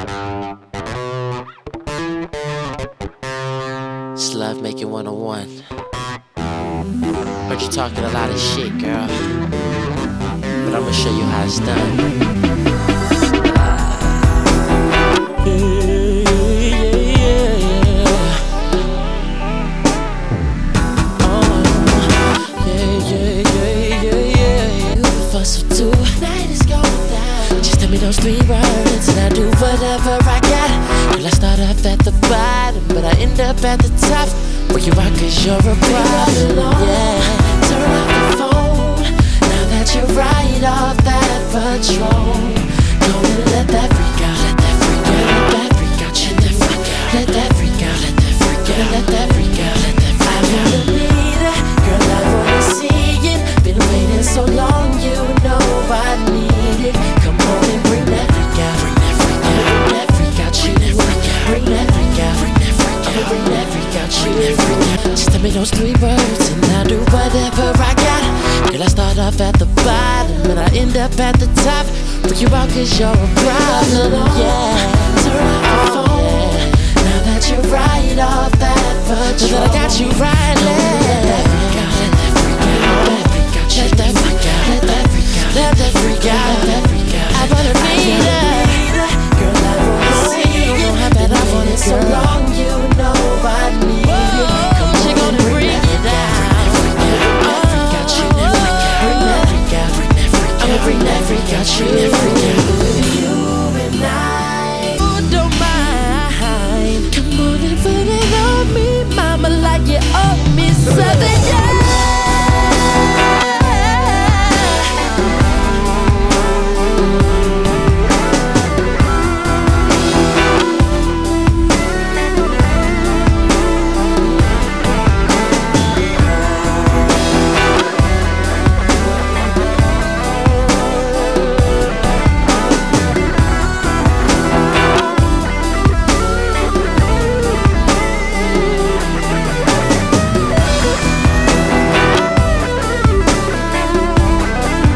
It's Love Making 101. Heard you talking a lot of shit, girl, but I'ma show you how it's done. Just tell me those 3 words and I'll do whatever I got. Girl, I start off at the bottom, but I end up at the top. Where you are, cause you're a problem, yeah. Turn off the phone, now that you're right off that patrol. Go and let that freak out, let that freak out, let that freak out, let that freak out, let that freak out, let that freak out, let that freak out, let that freak out. I wanna need it, girl, I wanna see it. Been waiting so long, you know I need it. Come on and bring that freak out, bring that freak out, bring that freak out, bring that freak out, bring that freak out, bring that freak out, bring that freak out, bring that freak out. Just tell me those 3 words and I'll do whatever I got. Girl, I start off at the bottom and I end up at the top. Freak you out cause you're a problem, yeah. Turn off the phone, now that you're right off that patrol. Now that I got you right, let that freak out, let that freak out, let that freak out, let that freak out, let that freak out, let that freak out, let that freak out. I wanna need it.